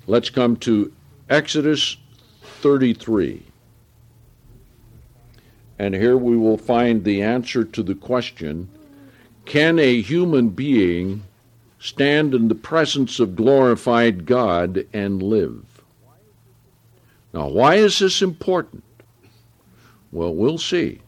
Let's come to Exodus 33. And here we will find the answer to the question, can a human being stand in the presence of glorified God and live? Now, why is this important? Well, we'll see.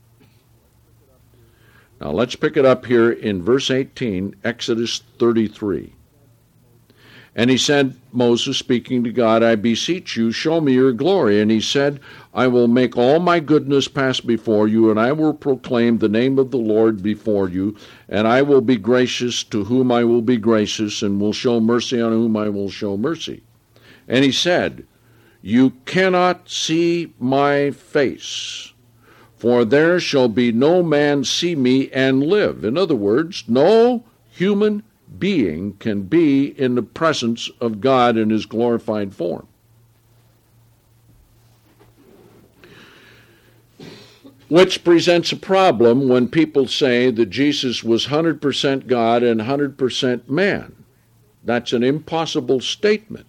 Now, let's pick it up here in verse 18, Exodus 33. And he said, Moses speaking to God, I beseech you, show me your glory. And he said, I will make all my goodness pass before you, and I will proclaim the name of the Lord before you, and I will be gracious to whom I will be gracious, and will show mercy on whom I will show mercy. And he said, you cannot see my face, for there shall be no man see me and live. In other words, no human being can be in the presence of God in his glorified form. Which presents a problem when people say that Jesus was 100% God and 100% man. That's an impossible statement.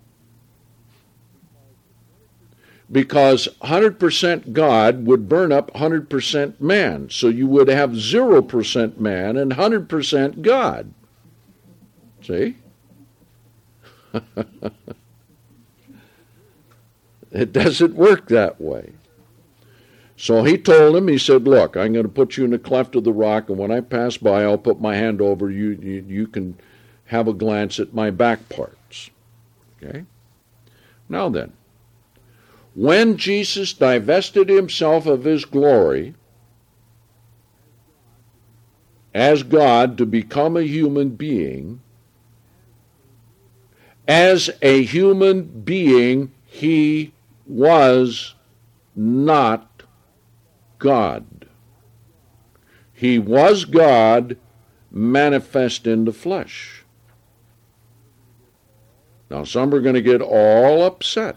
Because 100% God would burn up 100% man. So you would have 0% man and 100% God. See? It doesn't work that way. So he told him, he said, look, I'm going to put you in the cleft of the rock, and when I pass by, I'll put my hand over you. You can have a glance at my back parts. Okay? Now then, when Jesus divested himself of his glory as God to become a human being, as a human being, he was not God. He was God manifest in the flesh. Now, some are going to get all upset.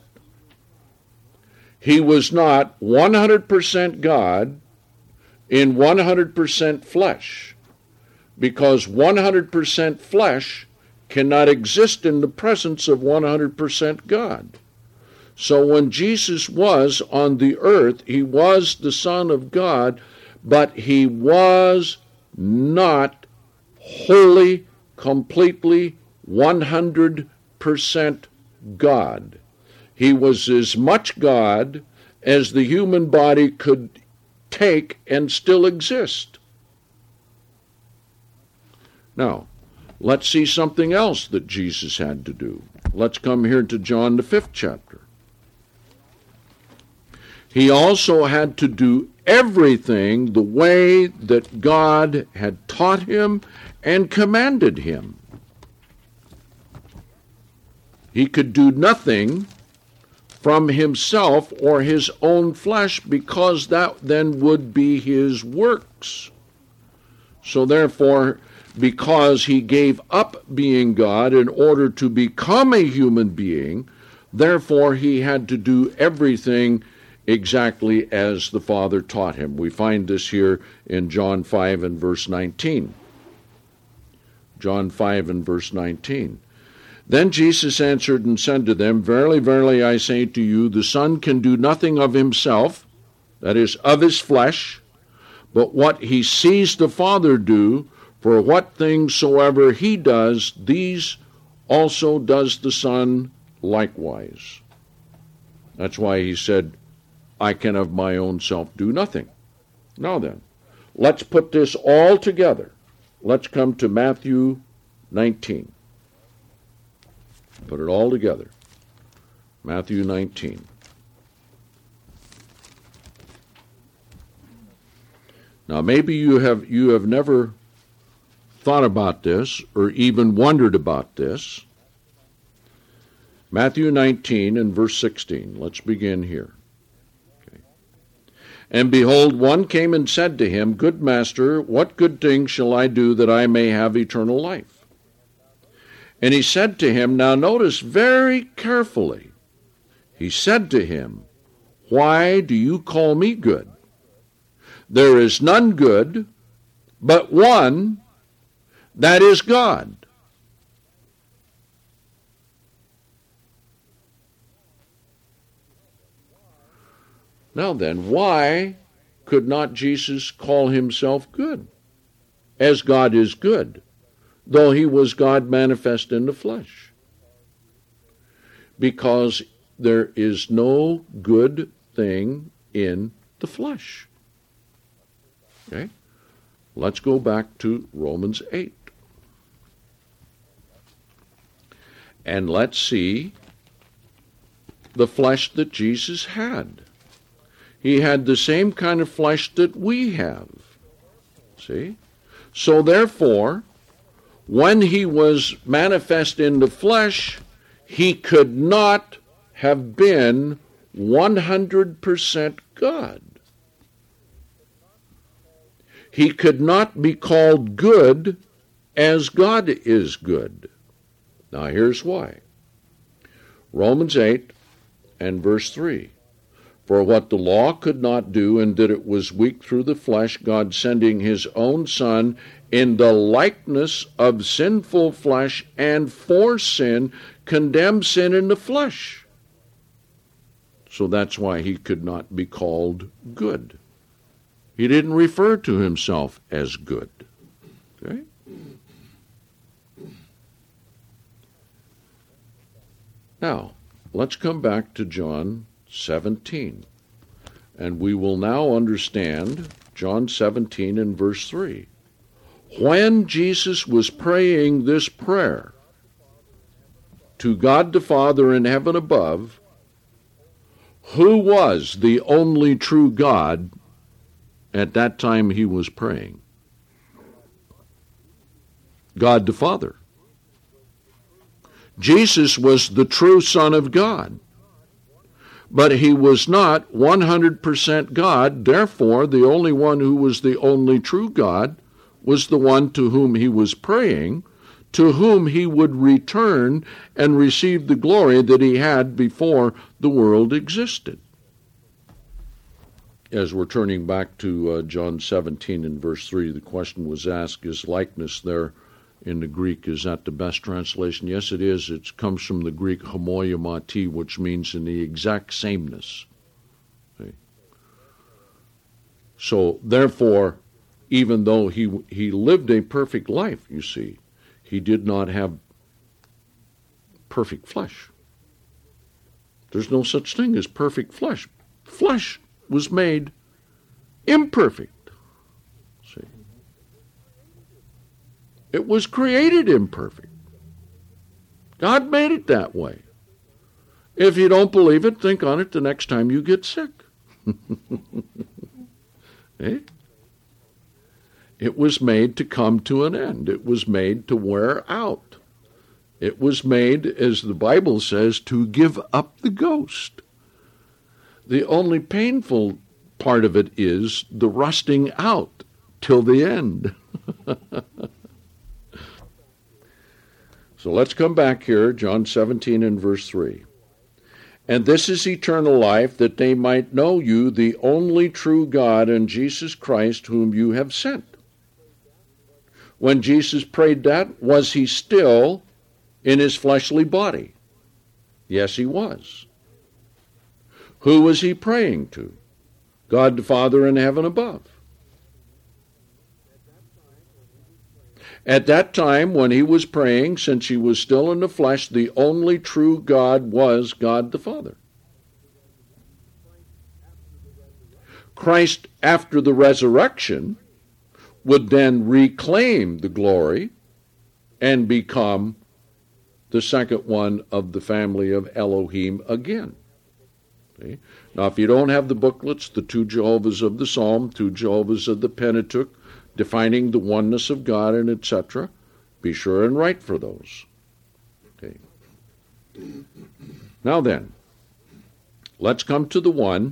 He was not 100% God in 100% flesh, because 100% flesh cannot exist in the presence of 100% God. So when Jesus was on the earth, he was the Son of God, but he was not wholly, completely, 100% God. He was as much God as the human body could take and still exist. Now, let's see something else that Jesus had to do. Let's come here to John the 5th chapter. He also had to do everything the way that God had taught him and commanded him. He could do nothing from himself or his own flesh, because that then would be his works. So therefore, because he gave up being God in order to become a human being, therefore he had to do everything exactly as the Father taught him. We find this here in John 5 and verse 19. John 5 and verse 19. Then Jesus answered and said to them, Verily, verily, I say to you, the Son can do nothing of himself, that is, of his flesh, but what he sees the Father do, for what things soever he does, these also does the Son likewise. That's why he said, I can of my own self do nothing. Now then, let's put this all together. Let's come to Matthew 19. Put it all together. Matthew 19. Now maybe you have never thought about this or even wondered about this. Matthew 19 and verse 16. Let's begin here. Okay. And behold, one came and said to him, Good master, what good thing shall I do that I may have eternal life? And he said to him, now notice very carefully, he said to him, Why do you call me good? There is none good but one, that is God. Now then, why could not Jesus call himself good, as God is good, though he was God manifest in the flesh? Because there is no good thing in the flesh. Okay? Let's go back to Romans 8. And let's see the flesh that Jesus had. He had the same kind of flesh that we have. See? So therefore, when he was manifest in the flesh, he could not have been 100% God. He could not be called good as God is good. Now here's why. Romans 8 and verse 3. For what the law could not do, in that it was weak through the flesh, God sending his own Son in the likeness of sinful flesh, and for sin, condemned sin in the flesh. So that's why he could not be called good. He didn't refer to himself as good. Okay? Now, let's come back to John 17. And we will now understand John 17 and verse 3. When Jesus was praying this prayer to God the Father in heaven above, who was the only true God at that time he was praying? God the Father. Jesus was the true Son of God. But he was not 100% God. Therefore, the only one who was the only true God was the one to whom he was praying, to whom he would return and receive the glory that he had before the world existed. As we're turning back to John 17 and verse 3, the question was asked, is likeness there in the Greek, is that the best translation? Yes, it is. It comes from the Greek homoiomati, which means in the exact sameness. Okay. So, therefore, even though he lived a perfect life, you see, he did not have perfect flesh. There's no such thing as perfect flesh. Flesh was made imperfect. See? It was created imperfect. God made it that way. If you don't believe it, think on it the next time you get sick. Eh? It was made to come to an end. It was made to wear out. It was made, as the Bible says, to give up the ghost. The only painful part of it is the rusting out till the end. So let's come back here, John 17 and verse 3. And this is eternal life, that they might know you, the only true God, and Jesus Christ, whom you have sent. When Jesus prayed that, was he still in his fleshly body? Yes, he was. Who was he praying to? God the Father in heaven above. At that time, when he was praying, since he was still in the flesh, the only true God was God the Father. Christ, after the resurrection, would then reclaim the glory and become the second one of the family of Elohim again. Okay? Now, if you don't have the booklets, the two Jehovahs of the Psalm, two Jehovahs of the Pentateuch, defining the oneness of God and etc., be sure and write for those. Okay. Now then, let's come to the one,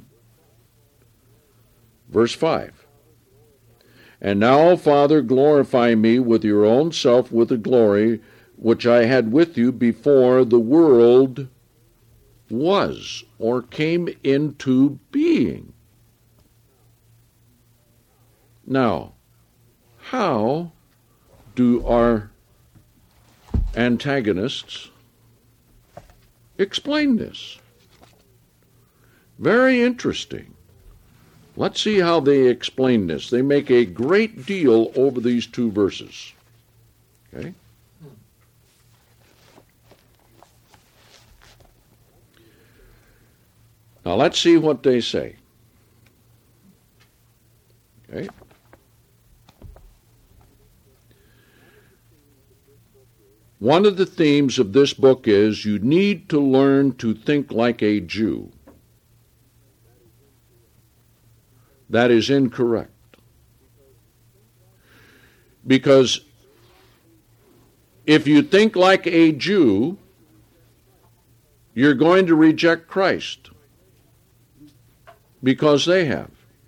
verse 5. And now, Father, glorify me with your own self with the glory which I had with you before the world was or came into being. Now, how do our antagonists explain this? Very interesting. Let's see how they explain this. They make a great deal over these two verses. Okay? Now let's see what they say. Okay? One of the themes of this book is you need to learn to think like a Jew. That is incorrect. Because if you think like a Jew, you're going to reject Christ. Because they have.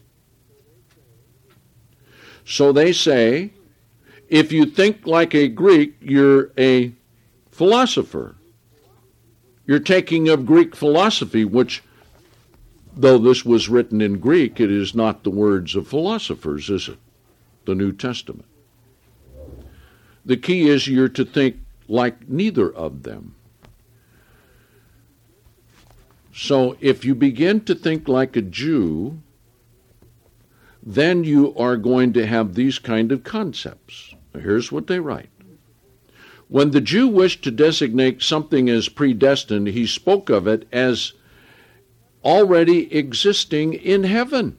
So they say, if you think like a Greek, you're a philosopher. You're taking of Greek philosophy, which, though this was written in Greek, it is not the words of philosophers, is it? The New Testament. The key is you're to think like neither of them. So if you begin to think like a Jew, then you are going to have these kind of concepts. Here's what they write. When the Jew wished to designate something as predestined, he spoke of it as already existing in heaven.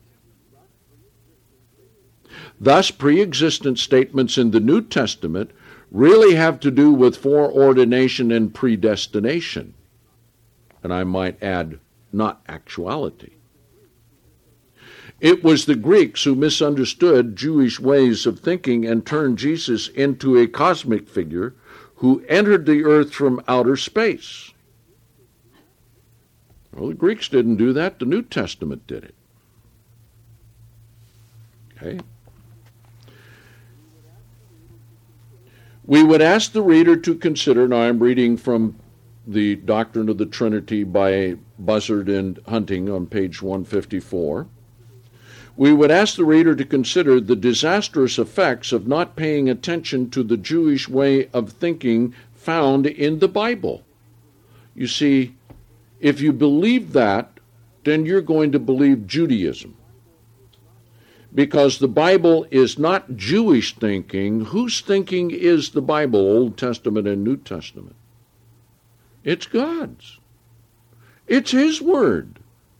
Thus, pre-existent statements in the New Testament really have to do with foreordination and predestination. And I might add, not actuality. It was the Greeks who misunderstood Jewish ways of thinking and turned Jesus into a cosmic figure who entered the earth from outer space. Well, the Greeks didn't do that. The New Testament did it. Okay? We would ask the reader to consider, now I'm reading from the Doctrine of the Trinity by Buzzard and Hunting on page 154. We would ask the reader to consider the disastrous effects of not paying attention to the Jewish way of thinking found in the Bible. You see, if you believe that, then you're going to believe Judaism. Because the Bible is not Jewish thinking. Whose thinking is the Bible, Old Testament and New Testament? It's God's. It's His Word.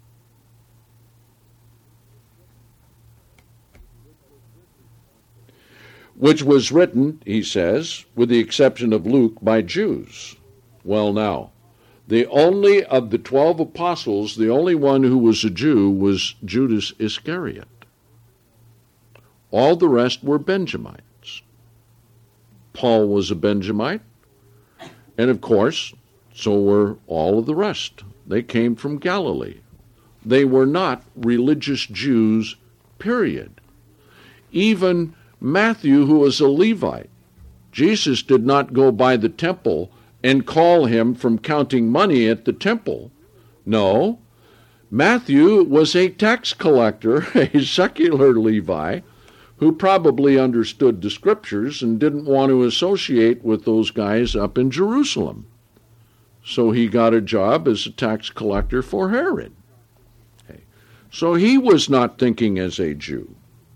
Which was written, he says, with the exception of Luke, by Jews. Well, now, the only of the 12 apostles, the only one who was a Jew was Judas Iscariot. All the rest were Benjamites. Paul was a Benjamite, and of course, so were all of the rest. They came from Galilee. They were not religious Jews, period. Even Matthew, who was a Levite, Jesus did not go by the temple and call him from counting money at the temple. No, Matthew was a tax collector, a secular Levi, who probably understood the scriptures and didn't want to associate with those guys up in Jerusalem. So he got a job as a tax collector for Herod. Okay. So he was not thinking as a Jew.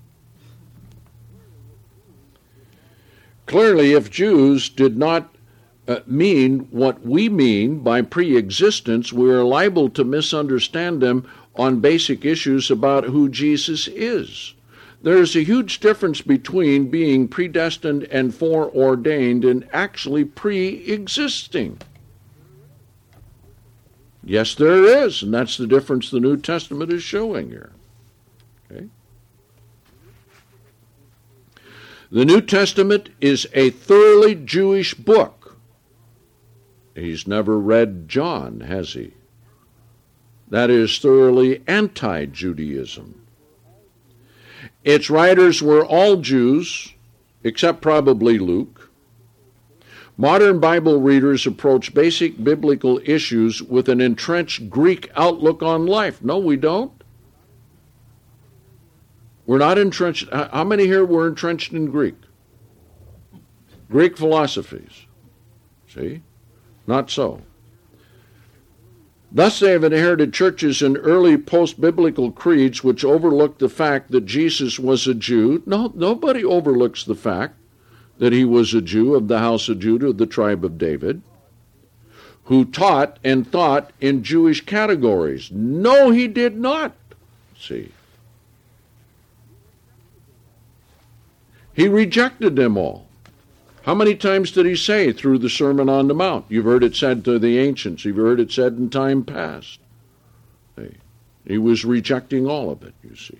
Clearly, if Jews did not mean what we mean by pre-existence, we are liable to misunderstand them on basic issues about who Jesus is. There's a huge difference between being predestined and foreordained and actually pre-existing. Yes, there is, and that's the difference the New Testament is showing here. Okay? The New Testament is a thoroughly Jewish book. He's never read John, has he? That is thoroughly anti-Judaism. Its writers were all Jews, except probably Luke. Modern Bible readers approach basic biblical issues with an entrenched Greek outlook on life. No, we don't. We're not entrenched. How many here were entrenched in Greek? Greek philosophies. See? Not so. Thus they have inherited churches and early post-biblical creeds which overlook the fact that Jesus was a Jew. No, nobody overlooks the fact that he was a Jew of the house of Judah, of the tribe of David, who taught and thought in Jewish categories. No, he did not. See. He rejected them all. How many times did he say through the Sermon on the Mount? You've heard it said to the ancients. You've heard it said in time past. He was rejecting all of it, you see.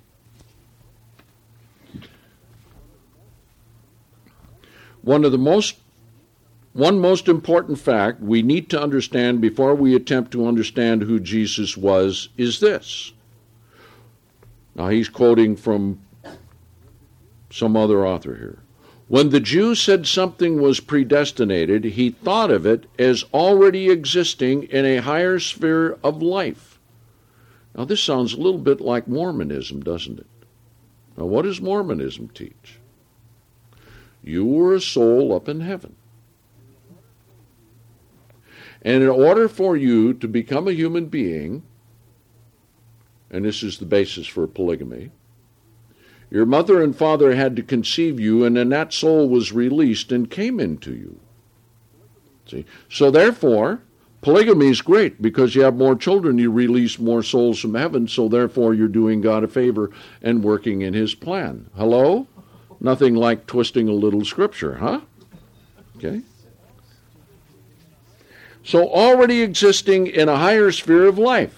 One most important fact we need to understand before we attempt to understand who Jesus was is this. Now he's quoting from some other author here. When the Jew said something was predestinated, he thought of it as already existing in a higher sphere of life. Now this sounds a little bit like Mormonism, doesn't it? Now what does Mormonism teach? You were a soul up in heaven. And in order for you to become a human being, and this is the basis for polygamy, your mother and father had to conceive you, and then that soul was released and came into you. See? So therefore, polygamy is great because you have more children, you release more souls from heaven, so therefore you're doing God a favor and working in his plan. Hello? Nothing like twisting a little scripture, huh? Okay. So already existing in a higher sphere of life.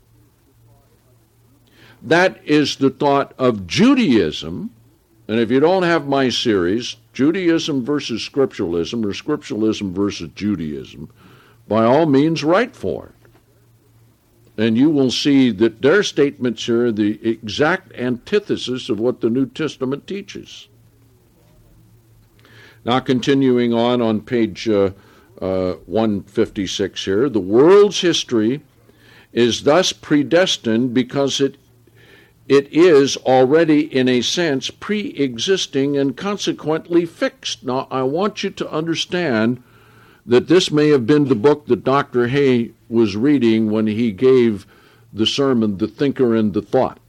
That is the thought of Judaism. And if you don't have my series, Judaism versus Scripturalism, or Scripturalism versus Judaism, by all means write for it. And you will see that their statements here are the exact antithesis of what the New Testament teaches. Now continuing on page 156 here, the world's history is thus predestined because it is already, in a sense, pre-existing and consequently fixed. Now, I want you to understand that this may have been the book that Dr. Hay was reading when he gave the sermon, The Thinker and the Thought.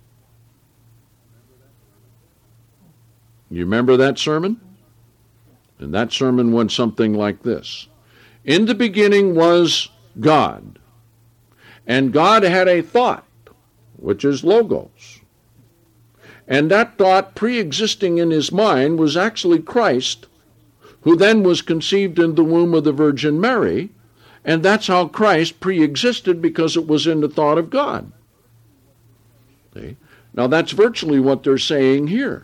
You remember that sermon? And that sermon went something like this. In the beginning was God, and God had a thought, which is logos. And that thought, pre-existing in his mind, was actually Christ, who then was conceived in the womb of the Virgin Mary, and that's how Christ pre-existed, because it was in the thought of God. See? Now that's virtually what they're saying here.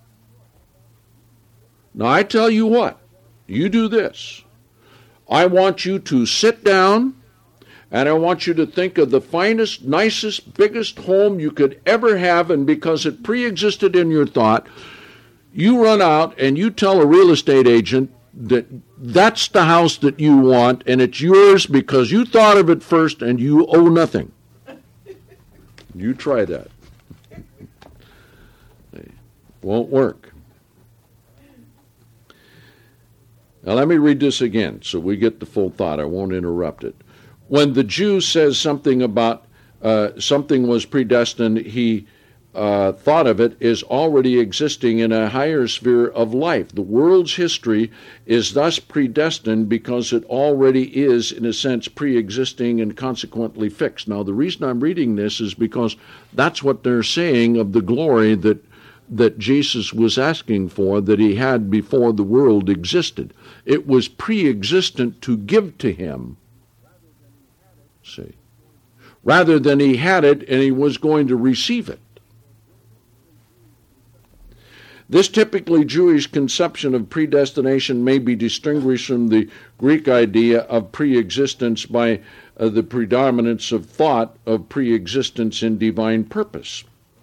Now I tell you what, you do this. I want you to sit down, and I want you to think of the finest, nicest, biggest home you could ever have, and because it pre-existed in your thought, you run out and you tell a real estate agent that that's the house that you want, and it's yours because you thought of it first and you owe nothing. You try that. It won't work. Now let me read this again so we get the full thought. I won't interrupt it. When the Jew says something about something was predestined, he thought of it as already existing in a higher sphere of life. The world's history is thus predestined because it already is, in a sense, pre-existing and consequently fixed. Now, the reason I'm reading this is because that's what they're saying of the glory that Jesus was asking for, that he had before the world existed. It was pre-existent to give to him. See, rather than he had it and he was going to receive it. This typically Jewish conception of predestination may be distinguished from the Greek idea of pre-existence by the predominance of thought of pre-existence in divine purpose.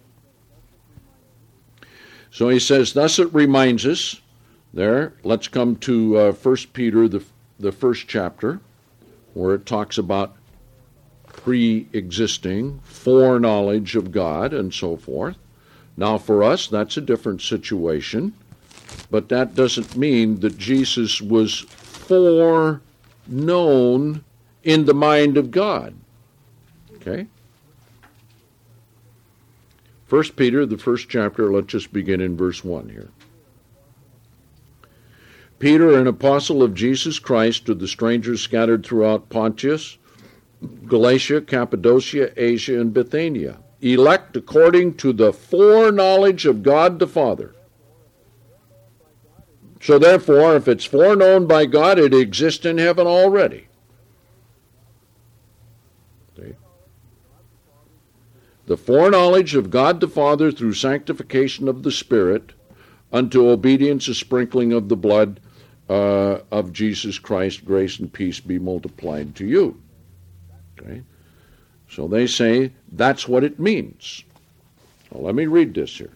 So he says, thus it reminds us, there, let's come to 1 Peter, the first chapter, where it talks about pre-existing, foreknowledge of God, and so forth. Now for us, that's a different situation, but that doesn't mean that Jesus was foreknown in the mind of God. Okay? 1 Peter, the first chapter, let's just begin in verse 1 here. Peter, an apostle of Jesus Christ, to the strangers scattered throughout Pontus, Galatia, Cappadocia, Asia, and Bithynia, elect according to the foreknowledge of God the Father. So therefore, if it's foreknown by God, it exists in heaven already. See? The foreknowledge of God the Father through sanctification of the Spirit unto obedience and sprinkling of the blood of Jesus Christ, grace and peace be multiplied to you. Okay? So they say that's what it means. Well, let me read this here.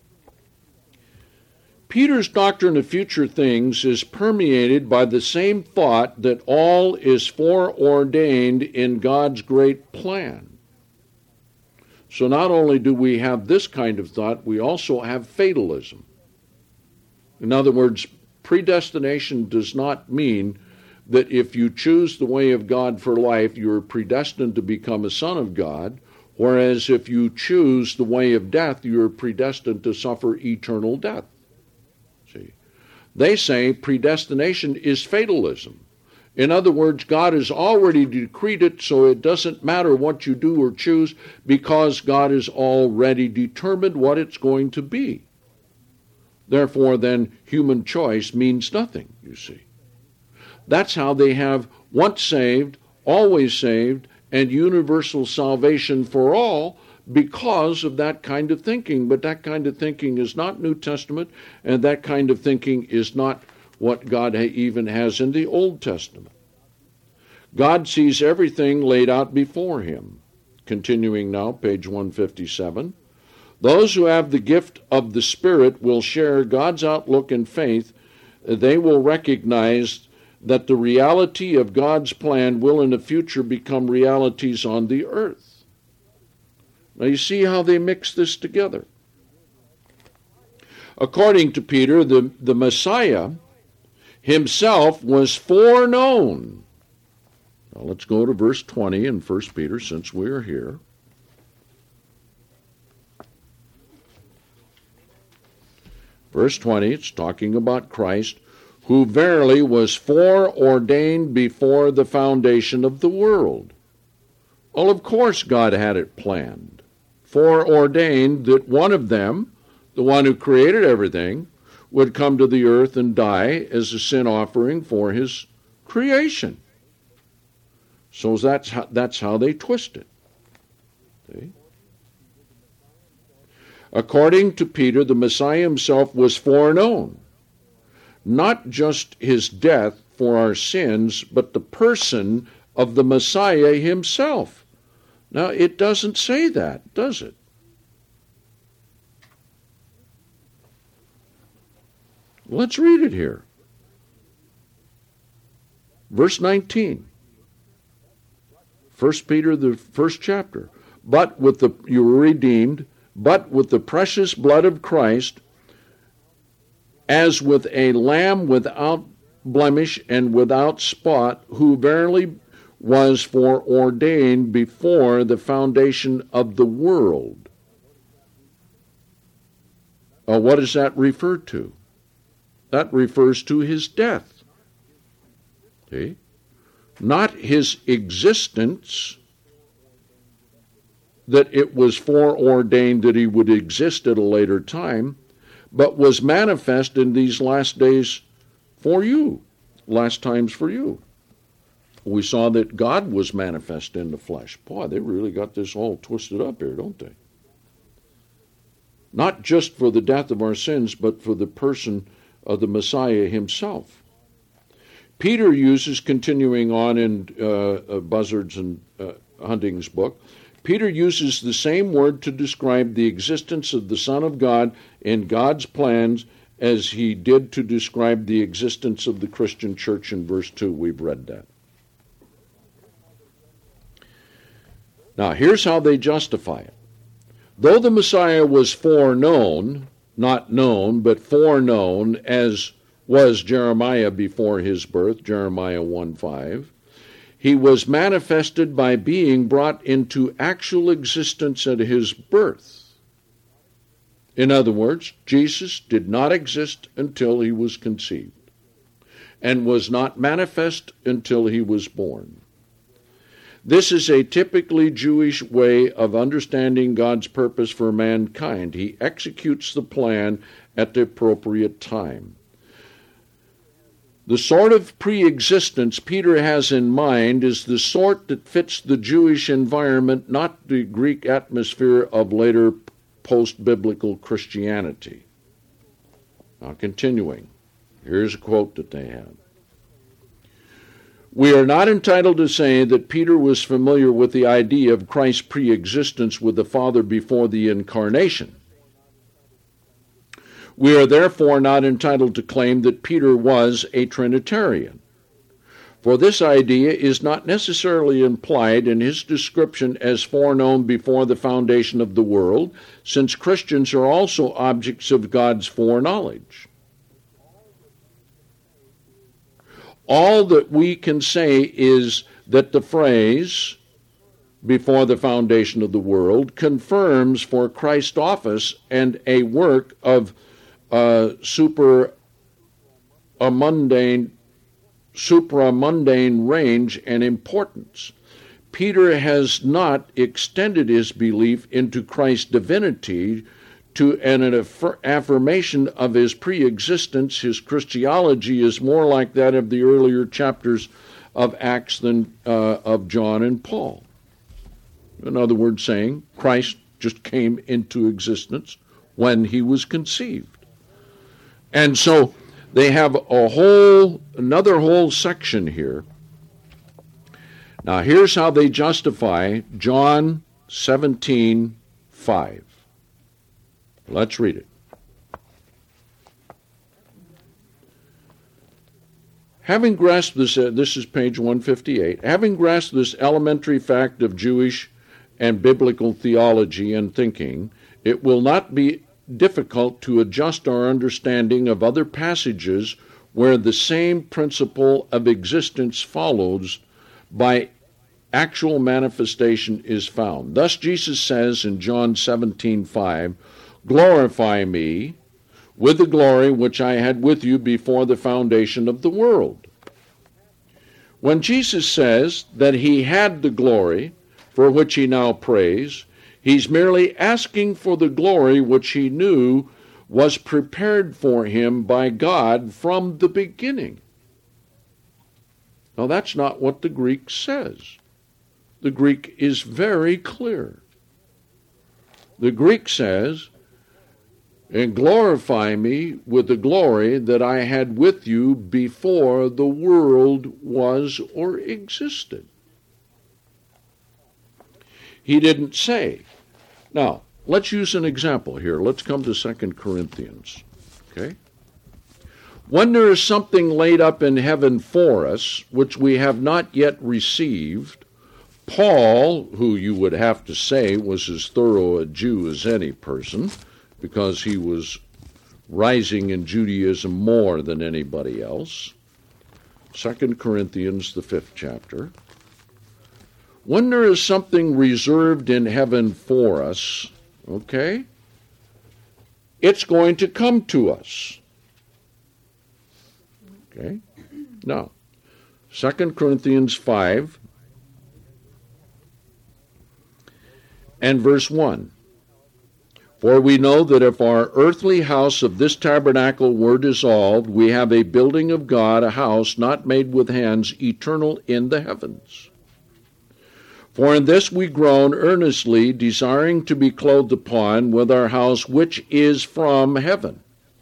Peter's doctrine of future things is permeated by the same thought that all is foreordained in God's great plan. So not only do we have this kind of thought, we also have fatalism. In other words, predestination does not mean that if you choose the way of God for life, you're predestined to become a son of God, whereas if you choose the way of death, you're predestined to suffer eternal death. See, they say predestination is fatalism. In other words, God has already decreed it, so it doesn't matter what you do or choose because God has already determined what it's going to be. Therefore, then, human choice means nothing, you see. That's how they have once saved, always saved, and universal salvation for all because of that kind of thinking. But that kind of thinking is not New Testament, and that kind of thinking is not what God even has in the Old Testament. God sees everything laid out before him. Continuing now, page 157. Those who have the gift of the Spirit will share God's outlook and faith. They will recognize that the reality of God's plan will in the future become realities on the earth. Now you see how they mix this together. According to Peter, the Messiah himself was foreknown. Now let's go to verse 20 in 1 Peter since we are here. Verse 20, it's talking about Christ, who verily was foreordained before the foundation of the world. Well, of course God had it planned. Foreordained that one of them, the one who created everything, would come to the earth and die as a sin offering for his creation. So that's how they twist it. See? According to Peter, the Messiah himself was foreknown. Not just his death for our sins, but the person of the Messiah himself. Now, it doesn't say that, does it? Let's read it here. Verse 19. 1 Peter, the first chapter. You were redeemed, but with the precious blood of Christ, as with a lamb without blemish and without spot, who verily was foreordained before the foundation of the world. What does that refer to? That refers to his death. See? Not his existence, that it was foreordained that he would exist at a later time, but was manifest in these last days for you, last times for you. We saw that God was manifest in the flesh. Boy, they really got this all twisted up here, don't they? Not just for the death of our sins, but for the person of the Messiah himself. Peter uses, continuing on in Buzzard's and Hunting's book, Peter uses the same word to describe the existence of the Son of God in God's plans as he did to describe the existence of the Christian church in verse 2. We've read that. Now, here's how they justify it. Though the Messiah was foreknown, not known, but foreknown, as was Jeremiah before his birth, Jeremiah 1:5, He was manifested by being brought into actual existence at his birth. In other words, Jesus did not exist until he was conceived, and was not manifest until he was born. This is a typically Jewish way of understanding God's purpose for mankind. He executes the plan at the appropriate time. The sort of pre-existence Peter has in mind is the sort that fits the Jewish environment, not the Greek atmosphere of later post-biblical Christianity. Now, continuing, here's a quote that they have. We are not entitled to say that Peter was familiar with the idea of Christ's pre-existence with the Father before the incarnation. We are therefore not entitled to claim that Peter was a Trinitarian, for this idea is not necessarily implied in his description as foreknown before the foundation of the world, since Christians are also objects of God's foreknowledge. All that we can say is that the phrase, before the foundation of the world, confirms for Christ's office and a work of supramundane range and importance. Peter has not extended his belief into Christ's divinity to an affirmation of his pre-existence. His Christology is more like that of the earlier chapters of Acts than of John and Paul. In other words, saying Christ just came into existence when he was conceived. And so they have another whole section here. Now here's how they justify John 17:5. Let's read it. Having grasped this, this is page 158, having grasped this elementary fact of Jewish and biblical theology and thinking, it will not be difficult to adjust our understanding of other passages where the same principle of existence follows by actual manifestation is found. Thus Jesus says in John 17:5, glorify me with the glory which I had with you before the foundation of the world. When Jesus says that he had the glory for which he now prays, he's merely asking for the glory which he knew was prepared for him by God from the beginning. Now that's not what the Greek says. The Greek is very clear. The Greek says, and glorify me with the glory that I had with you before the world was or existed. He didn't say. Now, let's use an example here. Let's come to 2 Corinthians. Okay? When there is something laid up in heaven for us, which we have not yet received, Paul, who you would have to say was as thorough a Jew as any person, because he was rising in Judaism more than anybody else. 2 Corinthians, the 5th chapter. When there is something reserved in heaven for us, okay, it's going to come to us. Okay? Now, 2 Corinthians 5 and verse 1. For we know that if our earthly house of this tabernacle were dissolved, we have a building of God, a house not made with hands, eternal in the heavens. For in this we groan earnestly, desiring to be clothed upon with our house which is from heaven.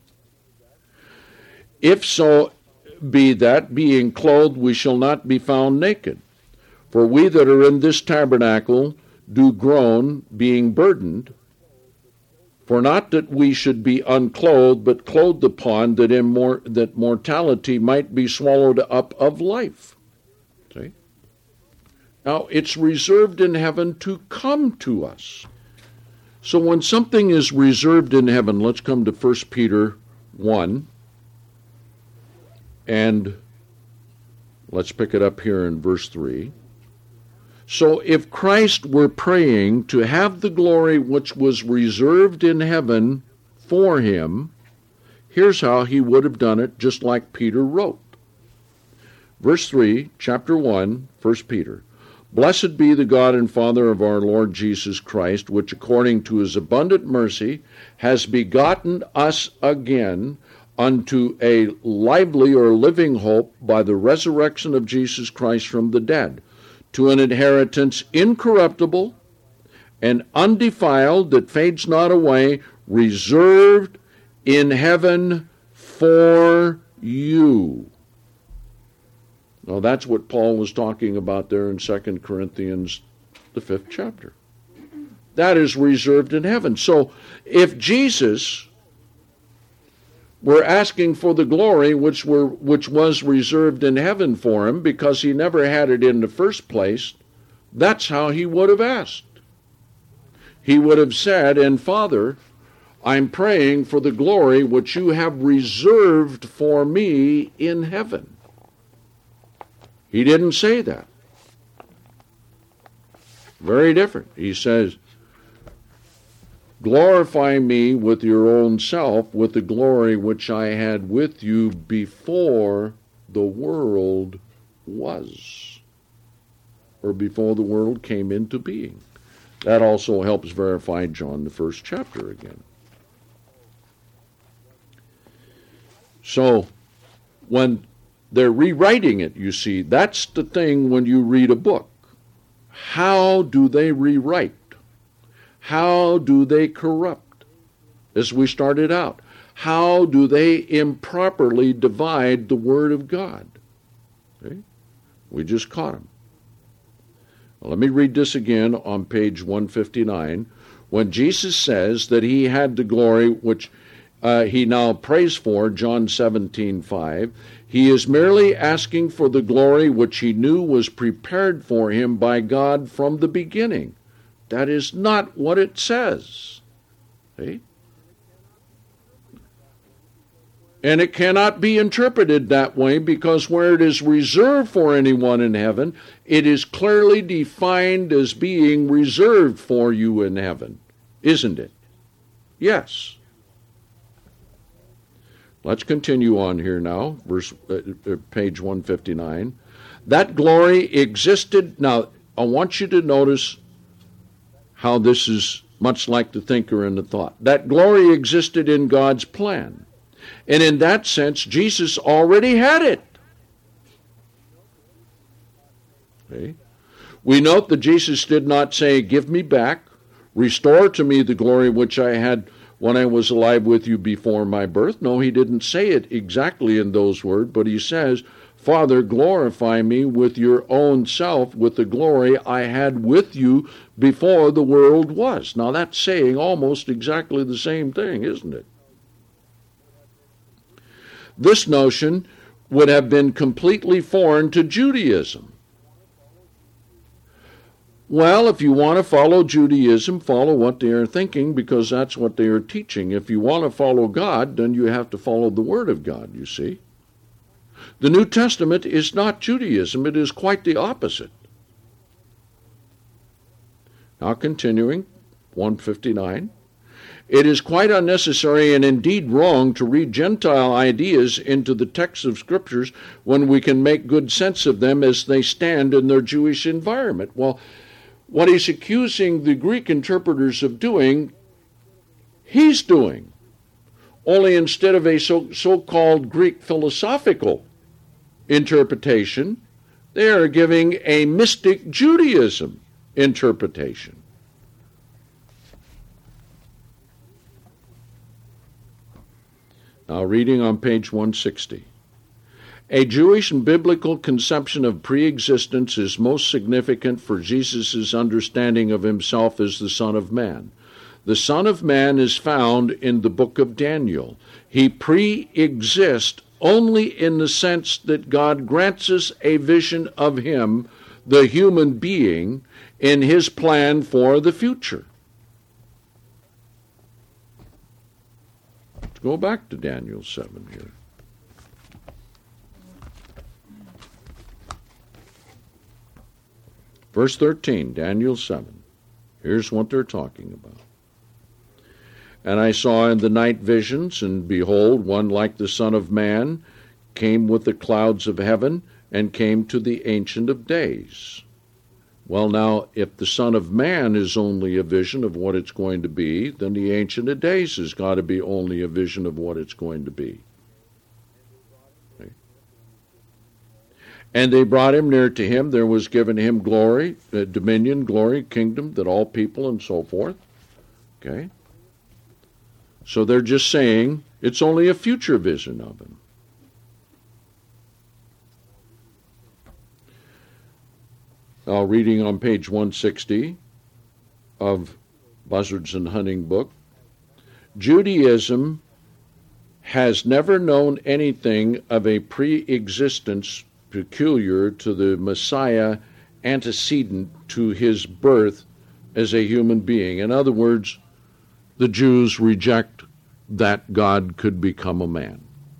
If so be that, being clothed, we shall not be found naked. For we that are in this tabernacle do groan, being burdened, for not that we should be unclothed, but clothed upon, that mortality might be swallowed up of life. See? Now, it's reserved in heaven to come to us. So when something is reserved in heaven, let's come to 1 Peter 1 and Let's pick it up here in verse 3. So if Christ were praying to have the glory which was reserved in heaven for him, here's how he would have done it, just like Peter wrote. Verse 3, chapter 1, 1 Peter. Blessed be the God and Father of our Lord Jesus Christ, which according to his abundant mercy has begotten us again unto a lively or living hope by the resurrection of Jesus Christ from the dead, to an inheritance incorruptible and undefiled that fades not away, reserved in heaven for you. Now that's what Paul was talking about there in 2 Corinthians, the 5th chapter. That is reserved in heaven. So if Jesus were asking for the glory which was reserved in heaven for him because he never had it in the first place, that's how he would have asked. He would have said, "And Father, I'm praying for the glory which you have reserved for me in heaven." He didn't say that. Very different. He says, "Glorify me with your own self, with the glory which I had with you before the world was," or before the world came into being. That also helps verify John, the 1st chapter again. So, when they're rewriting it, you see, that's the thing when you read a book. How do they rewrite? How do they corrupt? As we started out, how do they improperly divide the Word of God? Okay? We just caught them. Well, let me read this again on page 159. When Jesus says that he had the glory which he now prays for, John 17:5, he is merely asking for the glory which he knew was prepared for him by God from the beginning. That is not what it says. See? And it cannot be interpreted that way, because where it is reserved for anyone in heaven, it is clearly defined as being reserved for you in heaven. Isn't it? Yes. Let's continue on here now, page 159. That glory existed. Now, I want you to notice how this is much like the thinker and the thought. That glory existed in God's plan. And in that sense, Jesus already had it. Okay. We note that Jesus did not say, "Give me back, restore to me the glory which I had when I was alive with you before my birth." No, he didn't say it exactly in those words, but he says, "Father, glorify me with your own self, with the glory I had with you before the world was." Now that's saying almost exactly the same thing, isn't it? This notion would have been completely foreign to Judaism. Well, if you want to follow Judaism, follow what they are thinking, because that's what they are teaching. If you want to follow God, then you have to follow the Word of God, you see. The New Testament is not Judaism. It is quite the opposite. Now continuing, 159. It is quite unnecessary and indeed wrong to read Gentile ideas into the text of Scriptures when we can make good sense of them as they stand in their Jewish environment. Well, what he's accusing the Greek interpreters of doing, he's doing. Only instead of a so-called Greek philosophical interpretation, they are giving a mystic Judaism interpretation. Now, reading on page 160. A Jewish and biblical conception of pre-existence is most significant for Jesus' understanding of himself as the Son of Man. The Son of Man is found in the book of Daniel. He pre-exists only in the sense that God grants us a vision of him, the human being, in his plan for the future. Let's go back to Daniel 7 here. Verse 13, Daniel 7. Here's what they're talking about. And I saw in the night visions, and behold, one like the Son of Man came with the clouds of heaven, and came to the Ancient of Days. Well, now, if the Son of Man is only a vision of what it's going to be, then the Ancient of Days has got to be only a vision of what it's going to be. Okay. And they brought him near to him. There was given him glory, dominion, glory, kingdom, that all people and so forth. Okay. So they're just saying it's only a future vision of him. Now, reading on page 160 of Buzzards and Hunting book, Judaism has never known anything of a pre-existence peculiar to the Messiah antecedent to his birth as a human being. In other words, the Jews reject that God could become a man.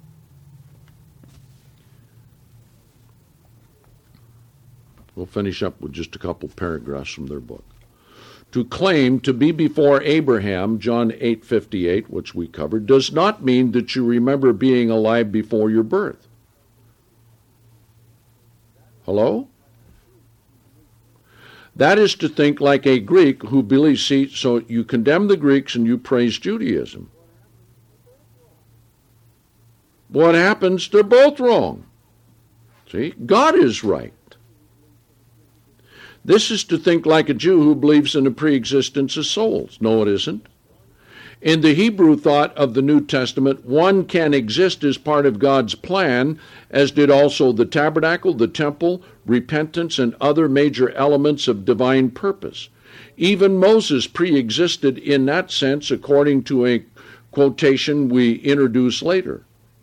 We'll finish up with just a couple paragraphs from their book. To claim to be before Abraham, John 8:58, which we covered, does not mean that you remember being alive before your birth. Hello? That is to think like a Greek who believes, see, so you condemn the Greeks and you praise Judaism. What happens? They're both wrong. See, God is right. This is to think like a Jew who believes in the pre-existence of souls. No, it isn't. In the Hebrew thought of the New Testament, one can exist as part of God's plan, as did also the tabernacle, the temple, repentance, and other major elements of divine purpose. Even Moses pre-existed in that sense, according to a quotation we introduce later.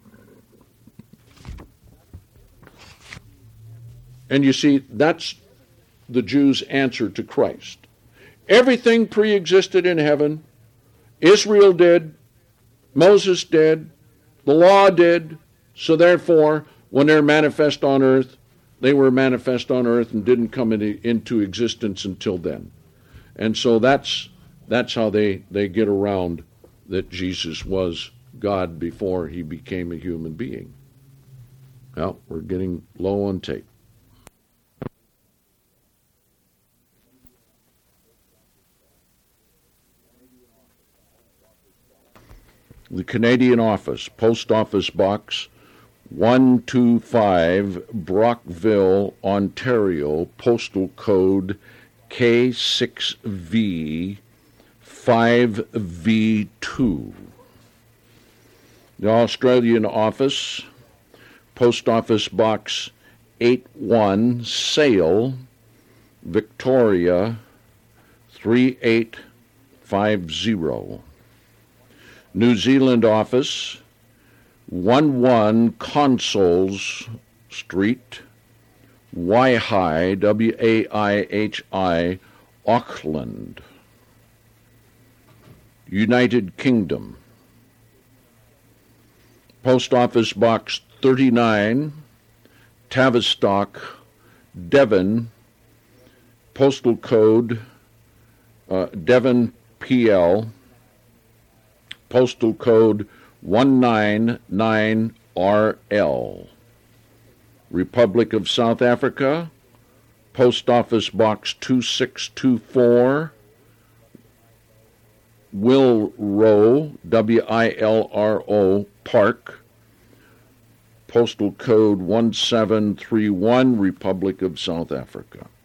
And you see, that's the Jews' answer to Christ. Everything pre-existed in heaven. Israel did, Moses did, the law did, so therefore, when they're manifest on earth, they were manifest on earth and didn't come into existence until then. And so that's how they get around that Jesus was God before he became a human being. Well, we're getting low on tape. The Canadian Office, Post Office Box 125, Brockville, Ontario, postal code K6V 5V2. The Australian Office, Post Office Box 81, Sale, Victoria 3850. New Zealand Office, 11 Consols Street, Waihi, Waihi, Auckland. United Kingdom, Post Office Box 39, Tavistock, Devon, postal code Devon PL, postal code 199RL. Republic of South Africa, Post Office Box 2624, Wilro, Wilro Park, postal code 1731, Republic of South Africa.